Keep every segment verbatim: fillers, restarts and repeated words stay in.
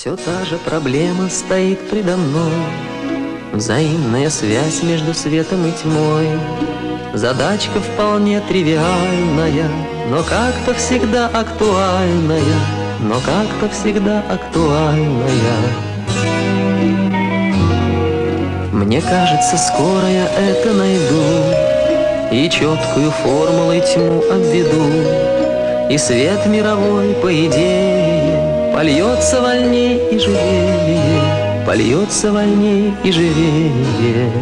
Все та же проблема стоит предо мной, взаимная связь между светом и тьмой. Задачка вполне тривиальная, но как-то всегда актуальная, но как-то всегда актуальная. Мне кажется, скоро я это найду и четкую формулой тьму обведу, и свет мировой, по идее, польется вольней и живее, польется вольней и живее.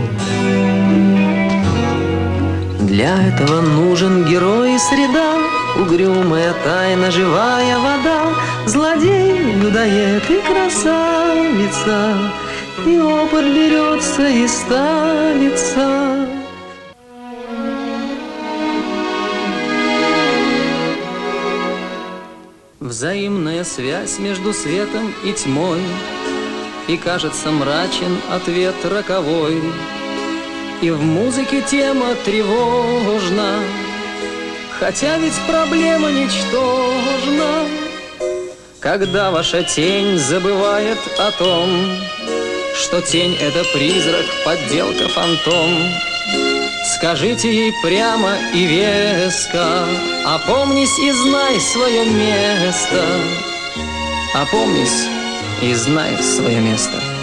Для этого нужен герой и среда, угрюмая тайна, живая вода, злодей, людоед и красавица, и опыт берется и ставится. Взаимная связь между светом и тьмой, и кажется мрачен ответ роковой. И в музыке тема тревожна, хотя ведь проблема ничтожна. Когда ваша тень забывает о том, что тень — это призрак, подделка, фантом, скажите ей прямо и веско: опомнись и знай свое место, опомнись и знай свое место.